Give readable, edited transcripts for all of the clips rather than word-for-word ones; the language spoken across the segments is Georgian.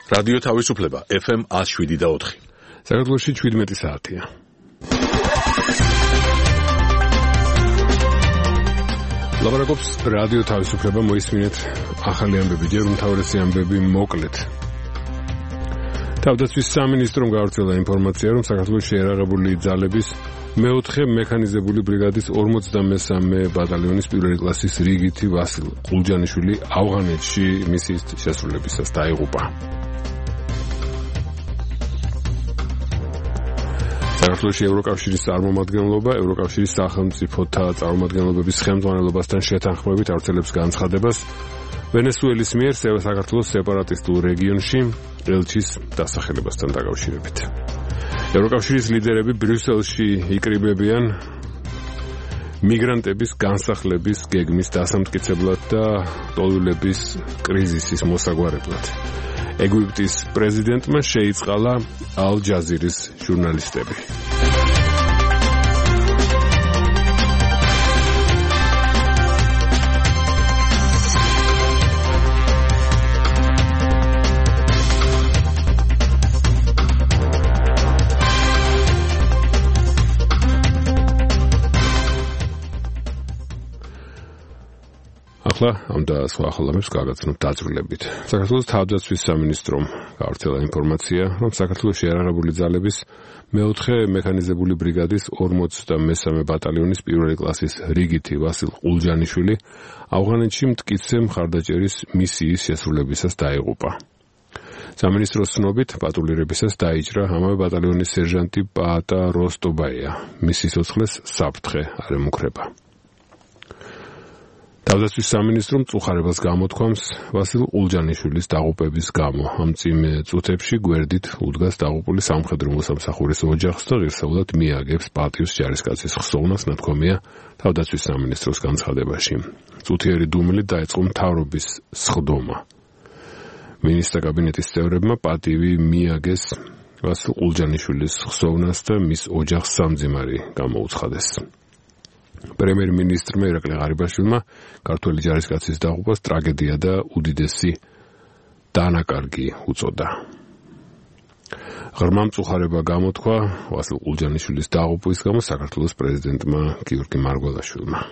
რადიო თავისუფლება FM 107.4. საქართველოში 17 საათია. ლაბარაკობს რადიო თავისუფლება, მოისმინეთ ახალი ამბები, ჯერ უმთავრესი ამბები მოკლედ. თავდაცვის სამინისტრომ გავრცელა ინფორმაცია, რომ საქართველოს შეიარაღებული ძალების მეოთხე მექანიზებული ბრიგადის 53 ბატალიონის პირველი კლასის რიგითი ვასილ ყულჯანიშვილი ავღანეთში მისიის შესრულებისას დაიღუპა. საქართველოში ევროკავშირის წარმომადგენლობა, ევროკავშირის სახელმწიფოთა წარმომადგენლობების ხელმძღვანელობასთან შეთანხმებით ავრცელებს განცხადებას ვენესუელის მიერ საქართველოს სეპარატისტულ რეგიონში ელჩის დასახელებასთან დაკავშირებით. ევროკავშირის ლიდერები ბრიუსელში იკრიბებიან მიგრანტების განსახლების გეგმის დასამტკიცებლად და ტოლულების კრიზისის მოსაგვარებლად. ეგვიპტის პრეზიდენტმა შეიწყალა ალ-ჯაზირის ჟურნალისტები. ამ და სხვა ახალამებს გაგაცნობთ დაწვრილებით. საქართველოს თავდაცვის სამინისტრომ გავრცელა ინფორმაცია, რომ საქართველოს შეიარაღებული ძალების მეოთხე მექანიზებული ბრიგადის 53 ბატალიონის პირველი კლასის რიგითი ვასილ ყულჯანიშვილი ავღანეთში მტკიცე მხარდაჭერის მისიის შესრულებისას დაიღუპა. სამინისტროს ცნობით პატრულირებისას დაიჭრა ამავე ბატალიონის სერჟანტი პაატა როსტობაია, მის სიცოცხლეს საფრთხე არ ემუქრება. თავდაცვის სამინისტრომ წუხარებას გამოთქვამს ვასილ ყულჯანიშვილის დაღუპების გამო. ამ წიმე წუთებში გვერდით უდგას დაღუპული სამხედრო მოსამსახურის ოჯახს და ღირსეულად მიაგებს პატიოს ჯარისკაცის ხსოვნას, ნათქვამია თავდაცვის სამინისტროს განცხადებაში. წუთიერი დუმილით დაიწყო მთავრობის სხდომა. მინისტრთა კაბინეტის წევრებმა პატივი მიაგეს ვასილ ყულჯანიშვილის ხსოვნას და მის ოჯახს სამძიმარი გამოუცხადეს. პრემიერ-მინისტრმა ირაკლი ღარიბაშვილმა ქართველი ჯარისკაცის დაღუპვას ტრაგედია და უდიდესი დანაკარგი უწოდა. ღრმა მწუხარება გამოთქვა ვასილ ყულჯანიშვილის დაღუპვის გამო საქართველოს პრეზიდენტმა გიორგი მარგველაშვილმა.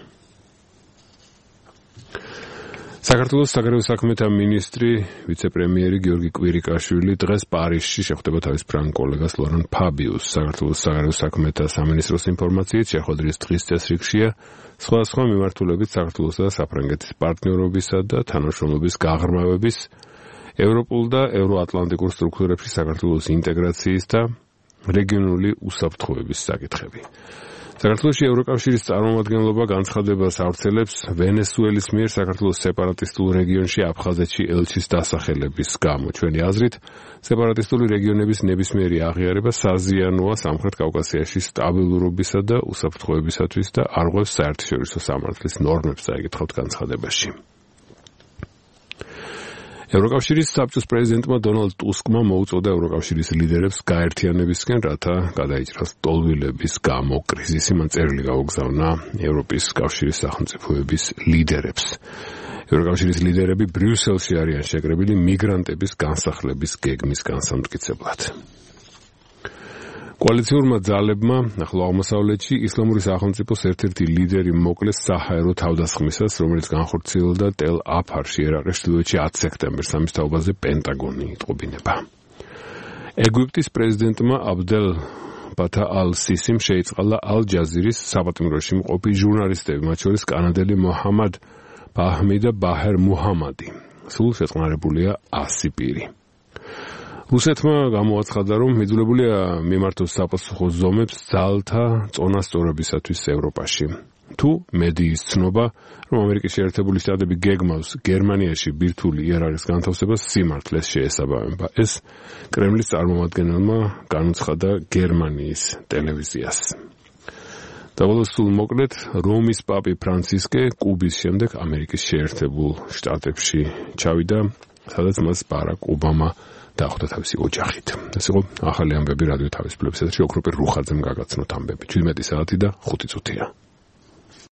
საქართველოს საგარეო საქმეთა მინისტრი, ვიცე-პრემიერი გიორგი კვირიკაშვილი დღეს პარიზში შეხვდება თავის ფრანგ კოლეგას ლორან ფაბიუს. საქართველოს საგარეო საქმეთა სამინისტროს ინფორმაციით შეხვედრის დღის წესრიგშია სხვადასხვა მიმართულებით საქართველოსა და საფრანგეთის პარტნიორობისა და თანამშრომლობის გაღრმავების, ევროპულ და ევროატლანტიკურ სტრუქტურებში საქართველოს ინტეგრაციის და რეგიონული უსაფრთხოების საკითხები. საქართველოში ევროკავშირის წარმომადგენლობა განცხადებას ავრცელებს ვენესუელის მიერ საქართველოს სეპარატისტულ რეგიონში აფხაზეთში ელჩის დასახელების გამო. ჩვენი აზრით, სეპარატისტული რეგიონების ნებისმიერი აღიარება საზიანოა სამხრეთ კავკასიაში სტაბილურობისა და უსაფრთხოებისათვის და არღვევს საერთაშორისო სამართლის ნორმებს, წაიკითხავთ განცხადებაში. ევროკავშირის საბჭოს პრეზიდენტმა დონალდ ტუსკმა მოუწოდა ევროკავშირის ლიდერებს გაერთიანებისკენ, რათა გადაიჭრას ტოლვილების გამო კრიზისი. მან წერილი გაუგზავნა ევროპის კავშირის სახელმწიფოების ლიდერებს. ევროკავშირის ლიდერები ბრიუსელში არიან შეკრებილი მიგრანტების განსახლების გეგმის განსამტკიცებლად. კოალიციურმა ძალებმა ახლო აღმოსავლეთში ისლამური სახელმწიფოს ერთ-ერთი ლიდერი მოკლეს საჰაერო თავდასხმისას, რომელიც განხორციელდა ტელ-აფარში, ერაყის ჩრდილოეთში 10 სექტემბერს. ამის თაობაზე პენტაგონი იტყობინება. ეგვიპტის პრეზიდენტმა აბდელ ფათა ალ-სისიმ შეიწყალა ალ-ჯაზირის საპატიმროში მყოფი ჟურნალისტები, მათ შორის კანადელი მოჰამად ბაჰმი და ბაჰერ მუჰამადი. სულ შეწყნარებულია 100 პირი. რუსეთმა გამოაცხადა, რომ მიძულებულია მიმართოს საპასუხო ზომებს ძალთა წონასწორებისათვის ევროპაში. თუ მედიის ცნობა, რომ ამერიკის შეერთებული შტატები გეგმავს გერმანიაში ბირთვული იარაღის განთავსებას, სიმართლეს შეესაბამება. ეს კრემლის წარმომადგენელმა განუცხადა გერმანიის ტელევიზიას. დაბოლოს სულ მოკლედ, რომის პაპი ფრანცისკე კუბის შემდეგ ამერიკის შეერთებულ შტატებში ჩავიდა, სადაც მას ბარაკ ობამა დახვდა თავისი ოჯახით. ეს იყო ახალი ამბები რადიო თავისუფლების ეთერში. ოქროპირ რუხაძემ გაგაცნოთ ამბები. 17 საათი და 5 წუთია.